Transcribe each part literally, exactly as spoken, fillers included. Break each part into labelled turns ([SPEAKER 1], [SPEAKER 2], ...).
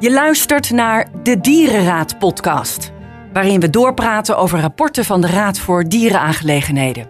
[SPEAKER 1] Je luistert naar de Dierenraad-podcast, waarin we doorpraten over rapporten van de Raad voor Dierenaangelegenheden.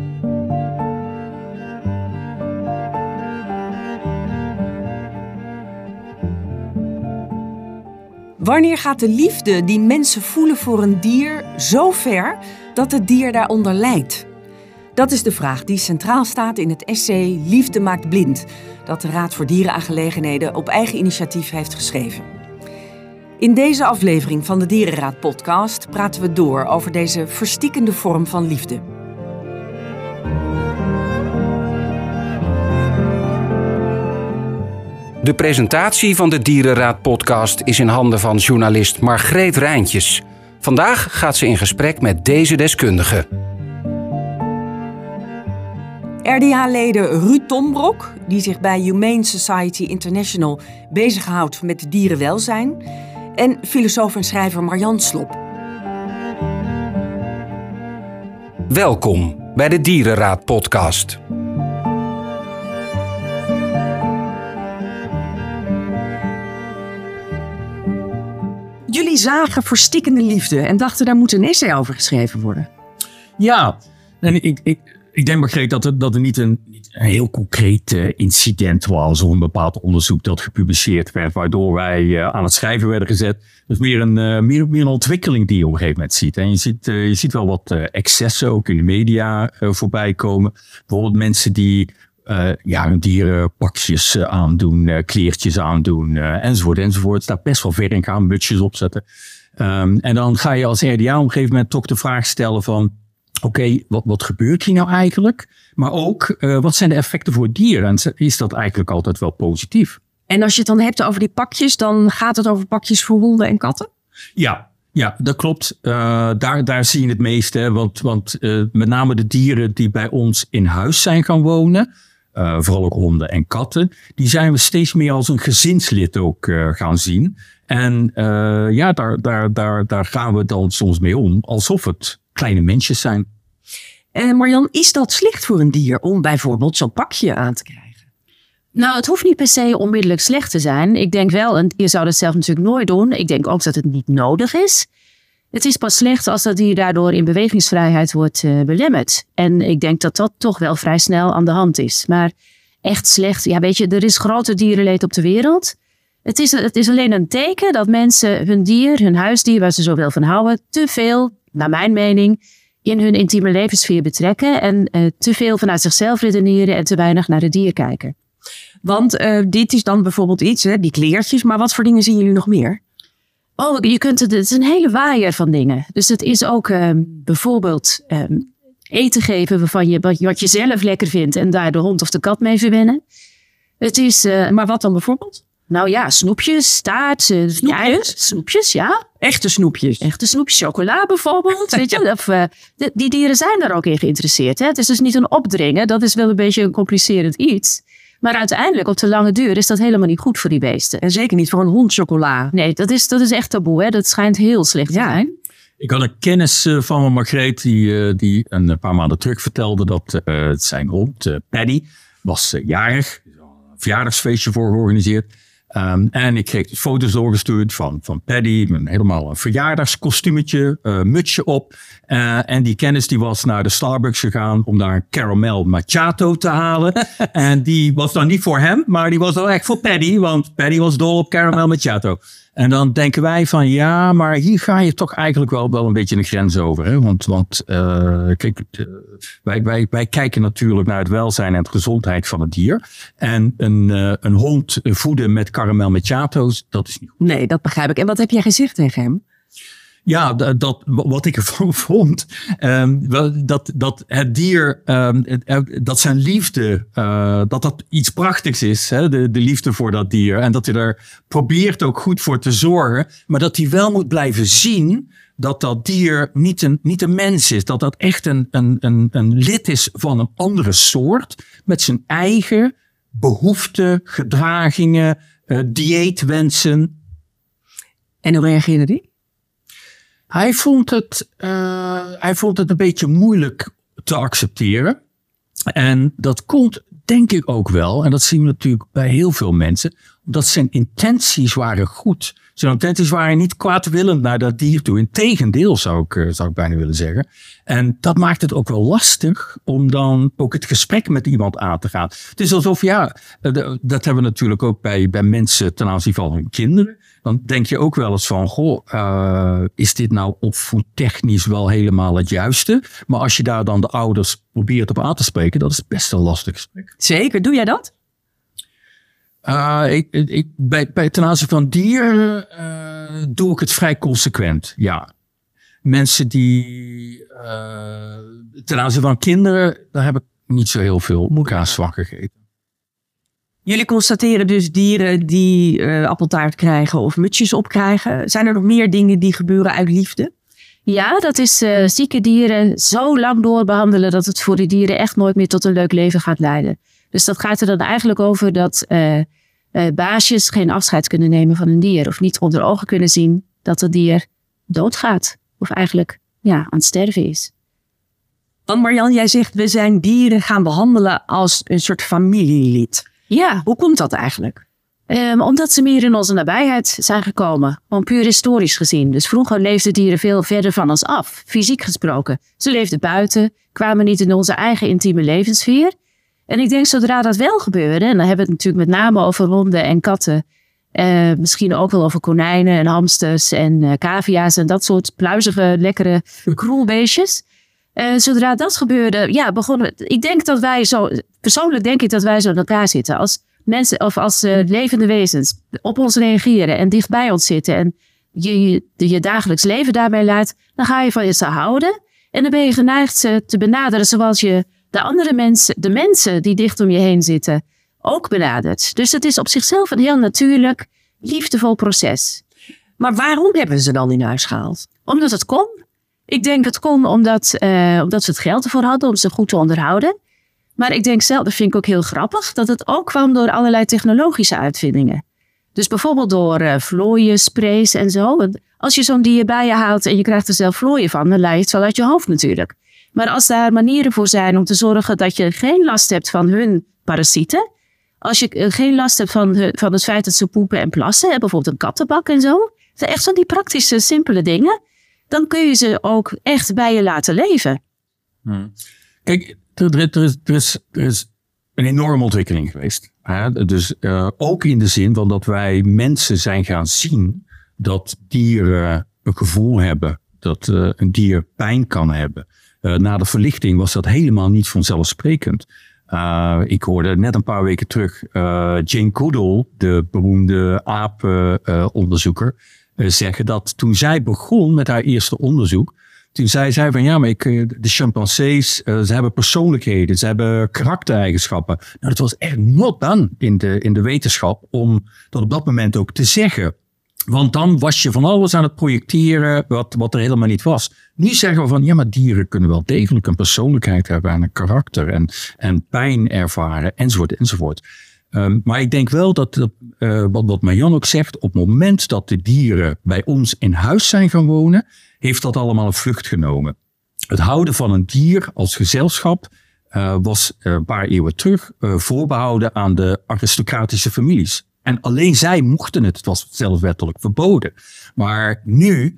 [SPEAKER 1] Wanneer gaat de liefde die mensen voelen voor een dier zo ver dat het dier daaronder lijdt? Dat is de vraag die centraal staat in het essay Liefde maakt blind, dat de Raad voor Dierenaangelegenheden op eigen initiatief heeft geschreven. In deze aflevering van de Dierenraad-podcast praten we door over deze verstikkende vorm van liefde.
[SPEAKER 2] De presentatie van de Dierenraad-podcast is in handen van journalist Margreet Rijntjes. Vandaag gaat ze in gesprek met deze deskundige.
[SPEAKER 1] R D A-leden Ruud Tombrok, die zich bij Humane Society International bezighoudt met dierenwelzijn, en filosoof en schrijver Marjan Slop.
[SPEAKER 2] Welkom bij de Dierenraad-podcast.
[SPEAKER 1] Jullie zagen verstikkende liefde en dachten daar moet een essay over geschreven worden.
[SPEAKER 3] Ja, en ik, ik, ik denk, Margreet, dat er, dat er niet, een, niet een heel concreet uh, incident was of een bepaald onderzoek dat gepubliceerd werd, waardoor wij uh, aan het schrijven werden gezet. Dat is meer een, uh, meer, meer een ontwikkeling die je op een gegeven moment ziet. En je ziet, uh, je ziet wel wat uh, excessen ook in de media uh, voorbij komen. Bijvoorbeeld mensen die uh, ja, hun dieren pakjes uh, aandoen, uh, kleertjes aandoen, uh, enzovoort, enzovoort. Daar best wel ver in gaan, mutsjes opzetten. Um, en dan ga je als R D A op een gegeven moment toch de vraag stellen van, oké, okay, wat, wat gebeurt hier nou eigenlijk? Maar ook, uh, wat zijn de effecten voor het dier? En is dat eigenlijk altijd wel positief?
[SPEAKER 1] En als je het dan hebt over die pakjes, dan gaat het over pakjes voor honden en katten?
[SPEAKER 3] Ja, ja, dat klopt. Uh, daar, daar zie je het meeste. Want, want uh, met name de dieren die bij ons in huis zijn gaan wonen, uh, vooral ook honden en katten, die zijn we steeds meer als een gezinslid ook uh, gaan zien. En uh, ja, daar, daar, daar, daar gaan we dan soms mee om, alsof het kleine mensjes zijn.
[SPEAKER 1] Uh, Marjan, is dat slecht voor een dier om bijvoorbeeld zo'n pakje aan te krijgen?
[SPEAKER 4] Nou, het hoeft niet per se onmiddellijk slecht te zijn. Ik denk wel, en je zou dat zelf natuurlijk nooit doen. Ik denk ook dat het niet nodig is. Het is pas slecht als dat dier daardoor in bewegingsvrijheid wordt uh, belemmerd. En ik denk dat dat toch wel vrij snel aan de hand is. Maar echt slecht, ja weet je, er is groter dierenleed op de wereld. Het is, het is alleen een teken dat mensen hun dier, hun huisdier waar ze zoveel van houden, te veel, naar mijn mening, in hun intieme levenssfeer betrekken. En uh, te veel vanuit zichzelf redeneren en te weinig naar het dier kijken.
[SPEAKER 1] Want uh, dit is dan bijvoorbeeld iets, hè, die kleertjes. Maar wat voor dingen zien jullie nog meer?
[SPEAKER 4] Oh, je kunt het, het is een hele waaier van dingen. Dus het is ook uh, bijvoorbeeld uh, eten geven waarvan je, wat, wat je zelf lekker vindt en daar de hond of de kat mee verwennen. Het is, uh,
[SPEAKER 1] maar wat dan bijvoorbeeld?
[SPEAKER 4] Nou ja, snoepjes, taart, uh,
[SPEAKER 1] snoepjes?
[SPEAKER 4] Ja, snoepjes, ja.
[SPEAKER 1] Echte snoepjes?
[SPEAKER 4] Echte snoepjes, chocola bijvoorbeeld. Weet je? Of, uh, de, die dieren zijn daar ook in geïnteresseerd. Hè? Het is dus niet een opdringen, dat is wel een beetje een complicerend iets. Maar uiteindelijk, op de lange duur, is dat helemaal niet goed voor die beesten.
[SPEAKER 1] En zeker niet voor een hond chocola.
[SPEAKER 4] Nee, dat is, dat is echt taboe. Hè? Dat schijnt heel slecht te
[SPEAKER 1] ja.
[SPEAKER 4] zijn.
[SPEAKER 3] Ik had een kennis uh, van me, Margreet, die, uh, die een paar maanden terug vertelde dat uh, zijn hond, uh, Paddy, was uh, jarig. Een verjaardagsfeestje voor georganiseerd. Um, en ik kreeg dus foto's doorgestuurd van, van Paddy, met helemaal een verjaardagskostuumetje, uh, mutsje op. Uh, en die kennis die was naar de Starbucks gegaan om daar een caramel macchiato te halen. En die was dan niet voor hem, maar die was wel echt voor Paddy, want Paddy was dol op caramel macchiato. En dan denken wij van ja, maar hier ga je toch eigenlijk wel, wel een beetje een grens over. Hè? Want, want uh, kijk, uh, wij, wij, wij kijken natuurlijk naar het welzijn en de gezondheid van het dier. En een, uh, een hond voeden met caramel macchiato's, dat is niet goed.
[SPEAKER 1] Nee, dat begrijp ik. En wat heb jij gezegd tegen hem?
[SPEAKER 3] Ja, dat, wat ik ervan vond, um, dat, dat het dier, um, dat zijn liefde, uh, dat dat iets prachtigs is, hè? De, de liefde voor dat dier. En dat hij er probeert ook goed voor te zorgen, maar dat hij wel moet blijven zien dat dat dier niet een, niet een mens is. Dat dat echt een, een, een, een lid is van een andere soort, met zijn eigen behoeften, gedragingen, uh, dieetwensen.
[SPEAKER 1] En hoe reageerde die?
[SPEAKER 3] Hij vond het, uh, hij vond het een beetje moeilijk te accepteren. En dat komt denk ik ook wel, en dat zien we natuurlijk bij heel veel mensen, dat zijn intenties waren goed. Zijn intenties waren niet kwaadwillend naar dat dier toe. Integendeel zou ik, zou ik bijna willen zeggen. En dat maakt het ook wel lastig om dan ook het gesprek met iemand aan te gaan. Het is alsof, ja, dat hebben we natuurlijk ook bij, bij mensen ten aanzien van hun kinderen. Dan denk je ook wel eens van, goh, uh, is dit nou opvoedtechnisch wel helemaal het juiste? Maar als je daar dan de ouders probeert op aan te spreken, dat is best een lastig gesprek.
[SPEAKER 1] Zeker, doe jij dat?
[SPEAKER 3] Uh, ik, ik, bij, bij ten aanzien van dieren uh, doe ik het vrij consequent, ja. Mensen die uh, ten aanzien van kinderen, daar heb ik niet zo heel veel kaasvak gegeten.
[SPEAKER 1] Jullie constateren dus dieren die uh, appeltaart krijgen of mutsjes opkrijgen. Zijn er nog meer dingen die gebeuren uit liefde?
[SPEAKER 4] Ja, dat is uh, zieke dieren zo lang doorbehandelen dat het voor die dieren echt nooit meer tot een leuk leven gaat leiden. Dus dat gaat er dan eigenlijk over dat uh, uh, baasjes geen afscheid kunnen nemen van een dier. Of niet onder ogen kunnen zien dat het dier doodgaat. Of eigenlijk ja, aan het sterven is.
[SPEAKER 1] Want Marjan, jij zegt we zijn dieren gaan behandelen als een soort familielid.
[SPEAKER 4] Ja.
[SPEAKER 1] Hoe komt dat eigenlijk?
[SPEAKER 4] Um, omdat ze meer in onze nabijheid zijn gekomen. Gewoon puur historisch gezien. Dus vroeger leefden dieren veel verder van ons af. Fysiek gesproken. Ze leefden buiten. Kwamen niet in onze eigen intieme levenssfeer. En ik denk zodra dat wel gebeurde. En dan hebben we het natuurlijk met name over honden en katten. Uh, misschien ook wel over konijnen en hamsters en uh, cavia's. En dat soort pluizige, lekkere kroelbeestjes. Uh, zodra dat gebeurde, ja, begonnen. Ik denk dat wij zo. Persoonlijk denk ik dat wij zo in elkaar zitten. Als mensen of als uh, levende wezens op ons reageren en dicht bij ons zitten. En je, je je dagelijks leven daarmee laat. Dan ga je van ze houden. En dan ben je geneigd ze te benaderen zoals je de andere mensen, de mensen die dicht om je heen zitten, ook benadert. Dus het is op zichzelf een heel natuurlijk, liefdevol proces.
[SPEAKER 1] Maar waarom hebben ze dan in huis gehaald?
[SPEAKER 4] Omdat het kon. Ik denk het kon omdat, uh, omdat ze het geld ervoor hadden om ze goed te onderhouden. Maar ik denk zelf, dat vind ik ook heel grappig, dat het ook kwam door allerlei technologische uitvindingen. Dus bijvoorbeeld door uh, vlooien, sprays en zo. Want als je zo'n dier bij je haalt en je krijgt er zelf vlooien van, dan lijkt het wel uit je hoofd natuurlijk. Maar als daar manieren voor zijn om te zorgen dat je geen last hebt van hun parasieten. Als je uh, geen last hebt van, uh, van het feit dat ze poepen en plassen, hè, bijvoorbeeld een kattenbak en zo. Dat zijn echt van die praktische, simpele dingen. Dan kun je ze ook echt bij je laten leven.
[SPEAKER 3] Hmm. Kijk, er, er, is, er, is, er is een enorme ontwikkeling geweest. Hè? Dus uh, ook in de zin van dat wij mensen zijn gaan zien dat dieren een gevoel hebben. Dat uh, een dier pijn kan hebben. Uh, na de verlichting was dat helemaal niet vanzelfsprekend. Uh, ik hoorde net een paar weken terug uh, Jane Goodall, de beroemde apenonderzoeker, uh, uh, zeggen dat toen zij begon met haar eerste onderzoek, toen zei zij van ja, maar ik, de chimpansees, uh, ze hebben persoonlijkheden, ze hebben karaktereigenschappen. Nou, dat was echt not done in de, in de wetenschap om dat op dat moment ook te zeggen. Want dan was je van alles aan het projecteren wat, wat er helemaal niet was. Nu zeggen we van ja, maar dieren kunnen wel degelijk een persoonlijkheid hebben en een karakter en, en pijn ervaren enzovoort enzovoort. Um, maar ik denk wel dat, uh, wat, wat Marjan ook zegt, op het moment dat de dieren bij ons in huis zijn gaan wonen, heeft dat allemaal een vlucht genomen. Het houden van een dier als gezelschap uh, was uh, een paar eeuwen terug uh, voorbehouden aan de aristocratische families. En alleen zij mochten het, het was zelfs wettelijk verboden. Maar nu,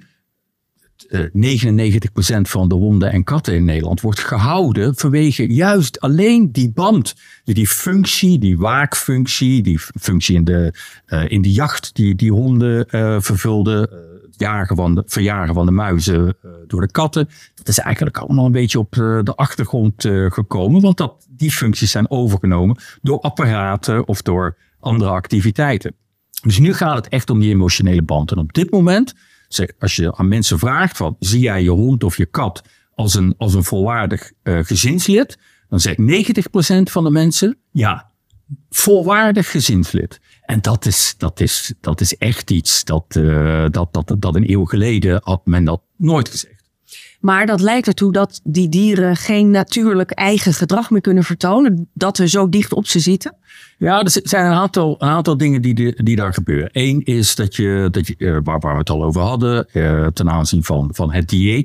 [SPEAKER 3] uh, negenennegentig procent van de honden en katten in Nederland wordt gehouden vanwege juist alleen die band. Die functie, die waakfunctie, die functie in de, uh, in de jacht die die honden uh, vervulden. Uh, het jagen van de, verjagen van de muizen uh, door de katten. Dat is eigenlijk allemaal een beetje op uh, de achtergrond uh, gekomen. Want dat, die functies zijn overgenomen door apparaten of door andere activiteiten. Dus nu gaat het echt om die emotionele band. En op dit moment, als je aan mensen vraagt van, zie jij je hond of je kat als een, als een volwaardig uh, gezinslid? Dan zegt negentig procent van de mensen, ja, volwaardig gezinslid. En dat is, dat is, dat is echt iets dat, uh, dat, dat, dat een eeuw geleden had men dat nooit gezegd.
[SPEAKER 1] Maar dat leidt ertoe dat die dieren geen natuurlijk eigen gedrag meer kunnen vertonen. Dat we zo dicht op ze zitten.
[SPEAKER 3] Ja, er zijn een aantal, een aantal dingen die, die daar gebeuren. Eén is dat je, dat je waar, waar we het al over hadden, uh, ten aanzien van, van het dieet.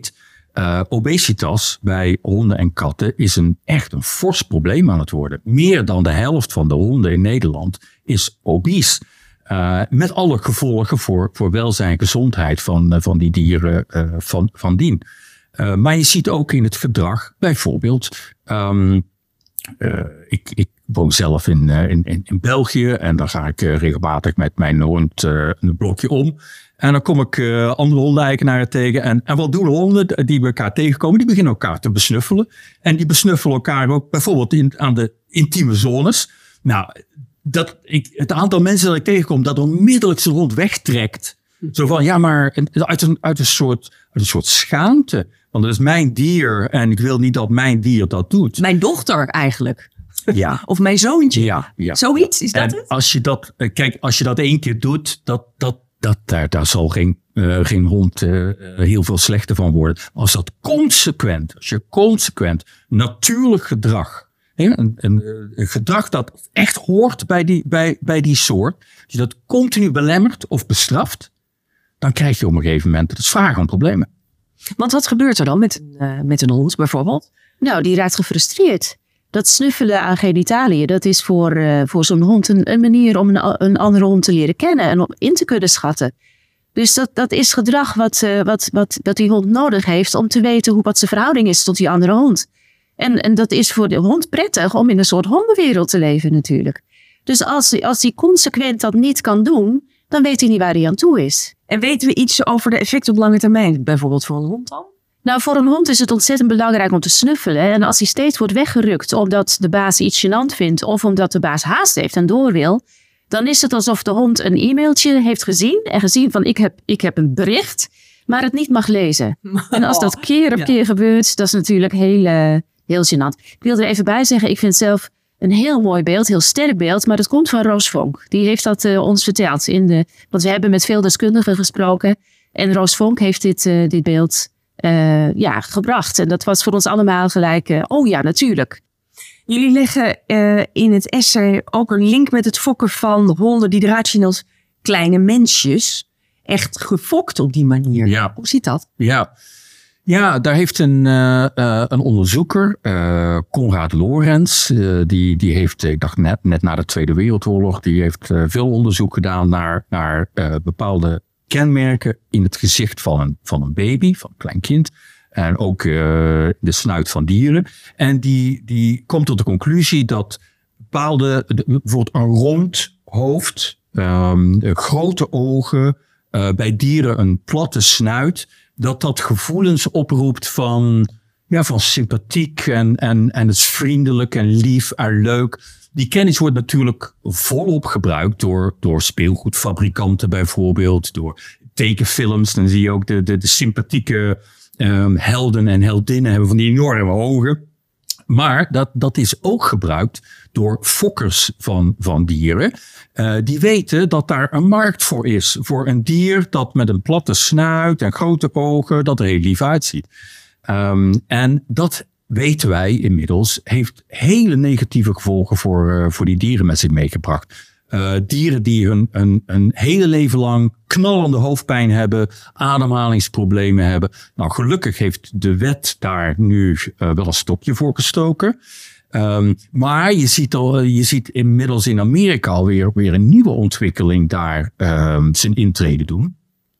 [SPEAKER 3] Uh, obesitas bij honden en katten is een, echt een fors probleem aan het worden. Meer dan de helft van de honden in Nederland is obese. Uh, met alle gevolgen voor, voor welzijn en gezondheid van, uh, van die dieren uh, van, van dien. Uh, maar je ziet ook in het gedrag, bijvoorbeeld, um, uh, ik, ik woon zelf in, uh, in, in België en dan ga ik uh, regelmatig met mijn hond uh, een blokje om. En dan kom ik uh, andere hondeneigenaren tegen. En, en wat doen honden die elkaar tegenkomen? Die beginnen elkaar te besnuffelen. En die besnuffelen elkaar ook bijvoorbeeld in, aan de intieme zones. Nou, dat ik, het aantal mensen dat ik tegenkom dat onmiddellijk zijn hond wegtrekt. Zo van, ja, maar uit een, uit een, soort, uit een soort schaamte. Want dat is mijn dier en ik wil niet dat mijn dier dat doet.
[SPEAKER 1] Mijn dochter eigenlijk.
[SPEAKER 3] Ja.
[SPEAKER 1] Of mijn zoontje.
[SPEAKER 3] Ja, ja.
[SPEAKER 1] Zoiets, is dat
[SPEAKER 3] en
[SPEAKER 1] het?
[SPEAKER 3] Als je dat, kijk, als je dat één keer doet, dat, dat, dat, daar, daar zal geen, uh, geen hond uh, heel veel slechter van worden. Maar als dat consequent, als je consequent natuurlijk gedrag, hè, een, een, een gedrag dat echt hoort bij die, bij, bij die soort, als je dat continu belemmert of bestraft, dan krijg je op een gegeven moment het vragen om problemen.
[SPEAKER 1] Want wat gebeurt er dan met, uh, met een hond bijvoorbeeld?
[SPEAKER 4] Nou, die raakt gefrustreerd. Dat snuffelen aan genitaliën, dat is voor, uh, voor zo'n hond een, een manier om een, een andere hond te leren kennen en om in te kunnen schatten. Dus dat, dat is gedrag wat, uh, wat, wat, wat die hond nodig heeft om te weten hoe wat zijn verhouding is tot die andere hond. En, en dat is voor de hond prettig om in een soort hondenwereld te leven natuurlijk. Dus als, als hij consequent dat niet kan doen, dan weet hij niet waar hij aan toe is.
[SPEAKER 1] En weten we iets over de effecten op lange termijn, bijvoorbeeld voor een hond dan?
[SPEAKER 4] Nou, voor een hond is het ontzettend belangrijk om te snuffelen. En als hij steeds wordt weggerukt omdat de baas iets gênant vindt of omdat de baas haast heeft en door wil, dan is het alsof de hond een e-mailtje heeft gezien en gezien van ik heb, ik heb een bericht, maar het niet mag lezen. En als dat keer op
[SPEAKER 1] ja.
[SPEAKER 4] keer gebeurt, dat is natuurlijk heel, uh, heel gênant. Ik wil er even bij zeggen, ik vind zelf een heel mooi beeld, heel sterk beeld, maar dat komt van Roos Vonk. Die heeft dat uh, ons verteld. In de, want we hebben met veel deskundigen gesproken en Roos Vonk heeft dit, uh, dit beeld Uh, ja, gebracht. En dat was voor ons allemaal gelijk, uh, oh ja, natuurlijk.
[SPEAKER 1] Jullie leggen uh, in het essay ook een link met het fokken van honden die eruit zien als kleine mensjes. Echt gefokt op die manier.
[SPEAKER 3] Ja.
[SPEAKER 1] Hoe zit dat?
[SPEAKER 3] Ja, ja daar heeft een, uh, uh, een onderzoeker, uh, Konrad Lorenz, uh, die, die heeft, ik dacht net, net na de Tweede Wereldoorlog, die heeft uh, veel onderzoek gedaan naar, naar uh, bepaalde kenmerken in het gezicht van een, van een baby, van een klein kind. En ook uh, de snuit van dieren. En die, die komt tot de conclusie dat bepaalde, de, bijvoorbeeld een rond hoofd, um, grote ogen, uh, bij dieren een platte snuit, dat dat gevoelens oproept van, ja, van sympathiek en, en, en het is vriendelijk en lief en leuk. Die kennis wordt natuurlijk volop gebruikt door, door speelgoedfabrikanten bijvoorbeeld, door tekenfilms. Dan zie je ook de, de, de sympathieke um, helden en heldinnen hebben van die enorme ogen. Maar dat, dat is ook gebruikt door fokkers van, van dieren. Uh, die weten dat daar een markt voor is. Voor een dier dat met een platte snuit en grote ogen, dat er heel lief uitziet. Um, en dat weten wij inmiddels, heeft hele negatieve gevolgen voor, uh, voor die dieren met zich meegebracht. Uh, dieren die hun een, een hele leven lang knallende hoofdpijn hebben, ademhalingsproblemen hebben. Nou, gelukkig heeft de wet daar nu uh, wel een stopje voor gestoken. Um, maar je ziet, al, je ziet inmiddels in Amerika alweer weer een nieuwe ontwikkeling daar um, zijn intrede doen.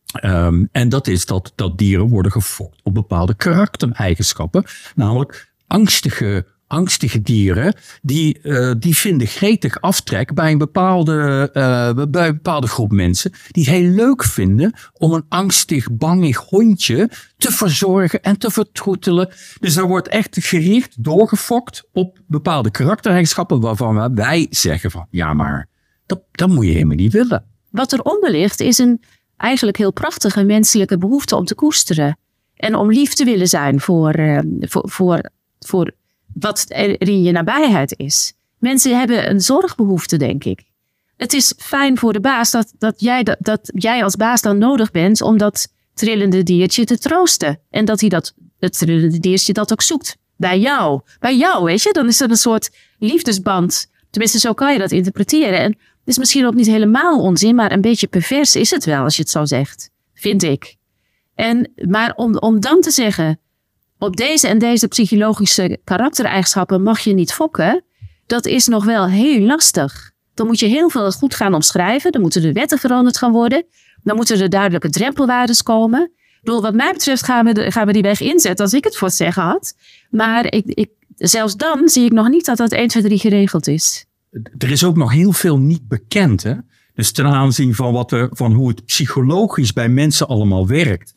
[SPEAKER 3] Um, en dat is dat, dat dieren worden gefokt op bepaalde karaktereigenschappen. Namelijk angstige, angstige dieren, die, uh, die vinden gretig aftrek bij een bepaalde, uh, bij een bepaalde groep mensen. Die het heel leuk vinden om een angstig, bangig hondje te verzorgen en te vertroetelen. Dus daar wordt echt gericht doorgefokt op bepaalde karaktereigenschappen waarvan wij zeggen van, ja, maar dat, dat moet je helemaal niet willen.
[SPEAKER 4] Wat eronder ligt is een eigenlijk heel prachtige menselijke behoefte om te koesteren. En om lief te willen zijn voor, uh, voor, voor, voor wat er in je nabijheid is. Mensen hebben een zorgbehoefte, denk ik. Het is fijn voor de baas dat, dat, jij, dat, dat jij als baas dan nodig bent om dat trillende diertje te troosten. En dat hij dat, het trillende diertje dat ook zoekt. Bij jou. Bij jou, weet je. Dan is er een soort liefdesband. Tenminste, zo kan je dat interpreteren. En het is misschien ook niet helemaal onzin, maar een beetje pervers is het wel als je het zo zegt. Vind ik. En, maar om, om dan te zeggen, op deze en deze psychologische karaktereigenschappen mag je niet fokken. Dat is nog wel heel lastig. Dan moet je heel veel goed gaan omschrijven. Dan moeten de wetten veranderd gaan worden. Dan moeten er duidelijke drempelwaardes komen. Ik bedoel, wat mij betreft gaan we, gaan we die weg inzetten als ik het voor het zeggen had. Maar ik, ik, zelfs dan zie ik nog niet dat dat één, twee, drie geregeld is.
[SPEAKER 3] Er is ook nog heel veel niet bekend, hè? Dus ten aanzien van, wat er, van hoe het psychologisch bij mensen allemaal werkt.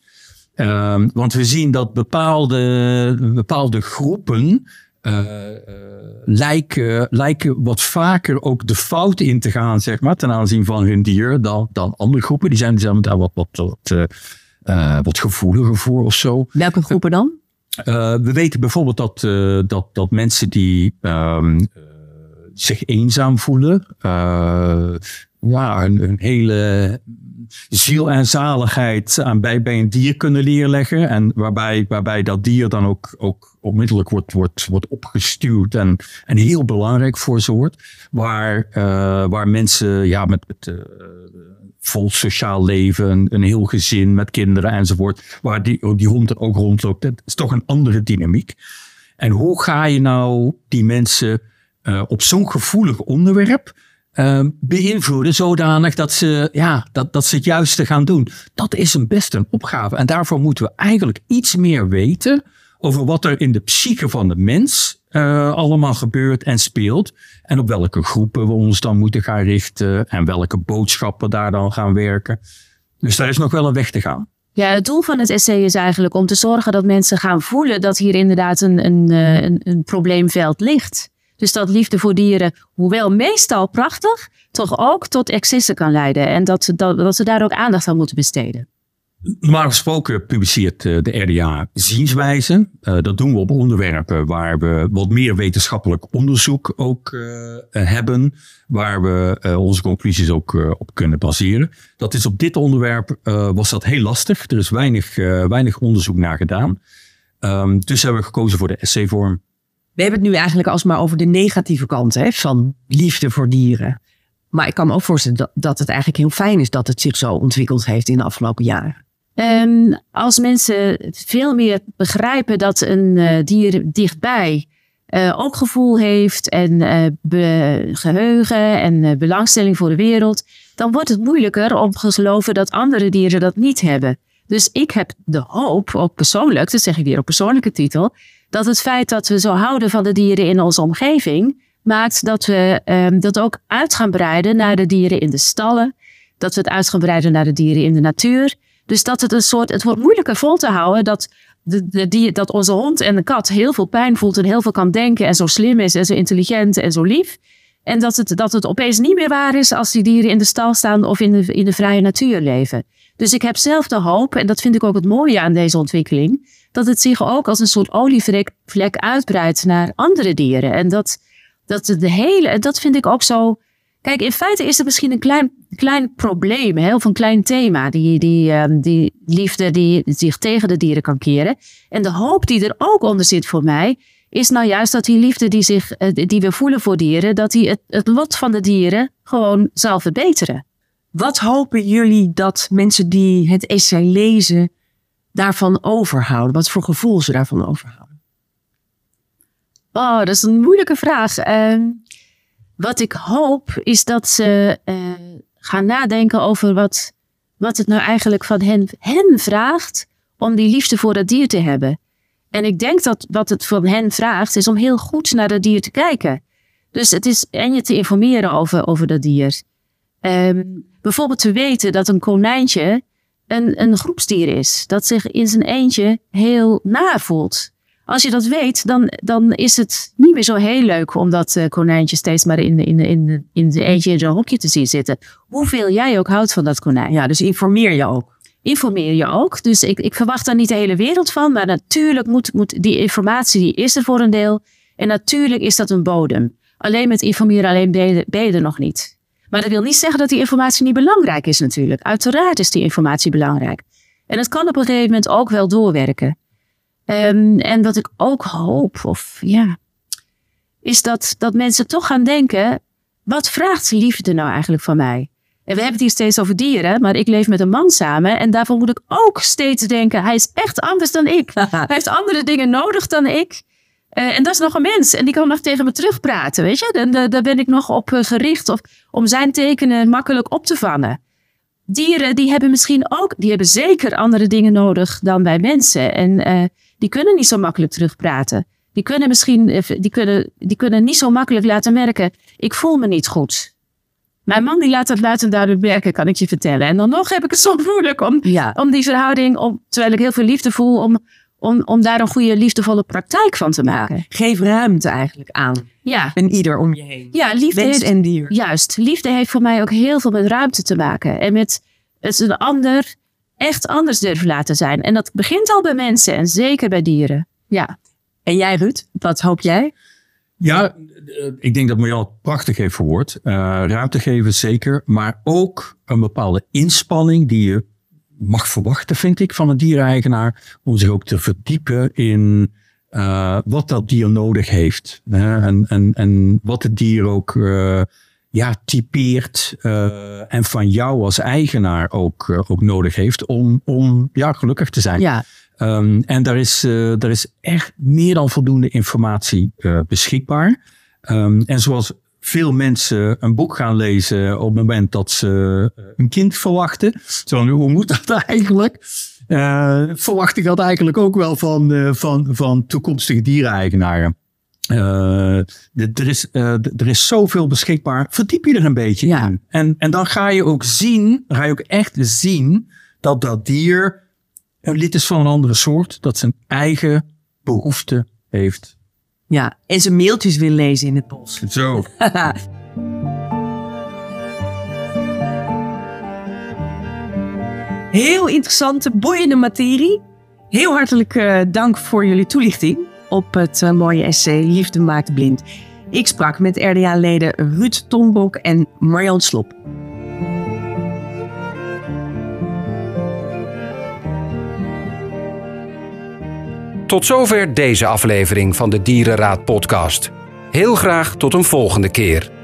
[SPEAKER 3] Uh, want we zien dat bepaalde, bepaalde groepen uh, uh, lijken, lijken wat vaker ook de fout in te gaan, zeg maar, ten aanzien van hun dier dan, dan andere groepen. Die zijn, die zijn daar wat, wat, wat, uh, uh, wat gevoeliger voor of zo.
[SPEAKER 1] Welke groepen dan?
[SPEAKER 3] Uh, we weten bijvoorbeeld dat, uh, dat, dat mensen die um, uh, zich eenzaam voelen, uh, ja, een, een hele ziel en zaligheid aan bij, bij een dier kunnen neerleggen. En waarbij, waarbij dat dier dan ook, ook onmiddellijk wordt, wordt, wordt opgestuurd en, en heel belangrijk voor ze wordt. Waar, uh, waar mensen ja, met, met uh, vol sociaal leven, een, een heel gezin met kinderen enzovoort, waar die, die hond er ook rondloopt. Dat is toch een andere dynamiek. En hoe ga je nou die mensen uh, op zo'n gevoelig onderwerp Uh, beïnvloeden zodanig dat ze, ja, dat, dat ze het juiste gaan doen. Dat is een best een opgave. En daarvoor moeten we eigenlijk iets meer weten over wat er in de psyche van de mens uh, allemaal gebeurt en speelt. En op welke groepen we ons dan moeten gaan richten en welke boodschappen daar dan gaan werken. Dus daar is nog wel een weg te gaan.
[SPEAKER 4] Ja, het doel van het essay is eigenlijk om te zorgen dat mensen gaan voelen dat hier inderdaad een, een, een, een probleemveld ligt. Dus dat liefde voor dieren, hoewel meestal prachtig, toch ook tot excessen kan leiden. En dat ze, dat, dat ze daar ook aandacht aan moeten besteden.
[SPEAKER 3] Normaal gesproken publiceert de R D A zienswijzen. Uh, dat doen we op onderwerpen waar we wat meer wetenschappelijk onderzoek ook uh, hebben. Waar we uh, onze conclusies ook uh, op kunnen baseren. Dat is op dit onderwerp uh, was dat heel lastig. Er is weinig, uh, weinig onderzoek naar gedaan. Um, dus hebben we gekozen voor de essayvorm.
[SPEAKER 1] We hebben het nu eigenlijk alsmaar over de negatieve kant, hè, van liefde voor dieren. Maar ik kan me ook voorstellen dat, dat het eigenlijk heel fijn is dat het zich zo ontwikkeld heeft in de afgelopen jaren.
[SPEAKER 4] Um, als mensen veel meer begrijpen dat een uh, dier dichtbij uh, ook gevoel heeft en uh, be- geheugen en uh, belangstelling voor de wereld, dan wordt het moeilijker om te geloven dat andere dieren dat niet hebben. Dus ik heb de hoop, ook persoonlijk, dat zeg ik weer op persoonlijke titel, dat het feit dat we zo houden van de dieren in onze omgeving maakt dat we um, dat ook uit gaan breiden naar de dieren in de stallen. Dat we het uit gaan breiden naar de dieren in de natuur. Dus dat het een soort, het wordt moeilijker vol te houden dat, de, de dier, dat onze hond en de kat heel veel pijn voelt en heel veel kan denken en zo slim is en zo intelligent en zo lief. En dat het, dat het opeens niet meer waar is als die dieren in de stal staan of in de, in de vrije natuur leven. Dus ik heb zelf de hoop, en dat vind ik ook het mooie aan deze ontwikkeling, dat het zich ook als een soort olievlek uitbreidt naar andere dieren. En dat, dat de hele, dat vind ik ook zo. Kijk, in feite is het misschien een klein, klein probleem, hè, of een klein thema, die, die, um, die liefde die zich tegen de dieren kan keren. En de hoop die er ook onder zit voor mij, is nou juist dat die liefde die, zich, uh, die we voelen voor dieren, dat die het, het lot van de dieren gewoon zal verbeteren.
[SPEAKER 1] Wat hopen jullie dat mensen die het essay lezen daarvan overhouden? Wat voor gevoel ze daarvan overhouden?
[SPEAKER 4] Oh, dat is een moeilijke vraag. Uh, wat ik hoop is dat ze uh, gaan nadenken over wat, wat het nou eigenlijk van hen, hen vraagt om die liefde voor dat dier te hebben. En ik denk dat wat het van hen vraagt is om heel goed naar dat dier te kijken. Dus het is en je te informeren over, over dat dier. Um, bijvoorbeeld te weten dat een konijntje een, een groepsdier is. Dat zich in zijn eentje heel naar voelt. Als je dat weet, dan, dan is het niet meer zo heel leuk om dat uh, konijntje steeds maar in, in, in, in de eentje in zo'n hokje te zien zitten. Hoeveel jij ook houdt van dat konijn.
[SPEAKER 1] Ja, dus informeer je ook.
[SPEAKER 4] Informeer je ook. Dus ik, ik verwacht daar niet de hele wereld van. Maar natuurlijk moet, moet die informatie, die is er voor een deel. En natuurlijk is dat een bodem. Alleen met informeren alleen ben je, ben je er nog niet. Maar dat wil niet zeggen dat die informatie niet belangrijk is natuurlijk. Uiteraard is die informatie belangrijk. En het kan op een gegeven moment ook wel doorwerken. Um, en wat ik ook hoop, of ja, is dat, dat mensen toch gaan denken, wat vraagt liefde nou eigenlijk van mij? En we hebben het hier steeds over dieren, maar ik leef met een man samen. En daarvoor moet ik ook steeds denken, hij is echt anders dan ik. Hij heeft andere dingen nodig dan ik. Uh, en dat is nog een mens. En die kan nog tegen me terugpraten, weet je. En uh, daar ben ik nog op uh, gericht of, om zijn tekenen makkelijk op te vangen. Dieren die hebben misschien ook, die hebben zeker andere dingen nodig dan wij mensen. En uh, die kunnen niet zo makkelijk terugpraten. Die kunnen misschien, die kunnen, die kunnen niet zo makkelijk laten merken, ik voel me niet goed. Mijn man die laat dat luid en duidelijk merken, kan ik je vertellen. En dan nog heb ik het soms moeilijk om, ja. om die verhouding, om, terwijl ik heel veel liefde voel, om, om, om daar een goede liefdevolle praktijk van te maken.
[SPEAKER 1] Geef ruimte eigenlijk aan.
[SPEAKER 4] Ja.
[SPEAKER 1] En ieder om je heen.
[SPEAKER 4] Ja, liefde
[SPEAKER 1] Mens
[SPEAKER 4] heeft,
[SPEAKER 1] en dier.
[SPEAKER 4] Juist. Liefde heeft voor mij ook heel veel met ruimte te maken. En met het een ander echt anders durven laten zijn. En dat begint al bij mensen en zeker bij dieren. Ja.
[SPEAKER 1] En jij, Ruud, wat hoop jij?
[SPEAKER 3] Ja, ik denk dat Marjan het prachtig heeft verwoord. Uh, ruimte geven zeker, maar ook een bepaalde inspanning die je mag verwachten, vind ik, van een diereigenaar. Om zich ook te verdiepen in uh, wat dat dier nodig heeft. Uh, en, en, en wat het dier ook uh, ja, typeert uh, en van jou als eigenaar ook, uh, ook nodig heeft om, om ja, gelukkig te zijn.
[SPEAKER 1] Ja.
[SPEAKER 3] Um, en daar is, uh, daar is echt meer dan voldoende informatie uh, beschikbaar. Um, en zoals veel mensen een boek gaan lezen op het moment dat ze een kind verwachten. Zo, hoe moet dat eigenlijk? Uh, verwacht ik dat eigenlijk ook wel van, uh, van, van toekomstige diereigenaren. Uh, er, is, uh, er is zoveel beschikbaar. Verdiep je er een beetje
[SPEAKER 1] ja.
[SPEAKER 3] in. En, en dan ga je ook zien, dan ga je ook echt zien dat dat dier een lid is van een andere soort, dat zijn eigen behoeften heeft.
[SPEAKER 1] Ja, en zijn mailtjes wil lezen in het bos.
[SPEAKER 3] Zo.
[SPEAKER 1] Heel interessante, boeiende materie. Heel hartelijk uh, dank voor jullie toelichting op het uh, mooie essay Liefde maakt blind. Ik sprak met R D A-leden Ruud Tombok en Marjan Slop.
[SPEAKER 2] Tot zover deze aflevering van de Dierenraad podcast. Heel graag tot een volgende keer.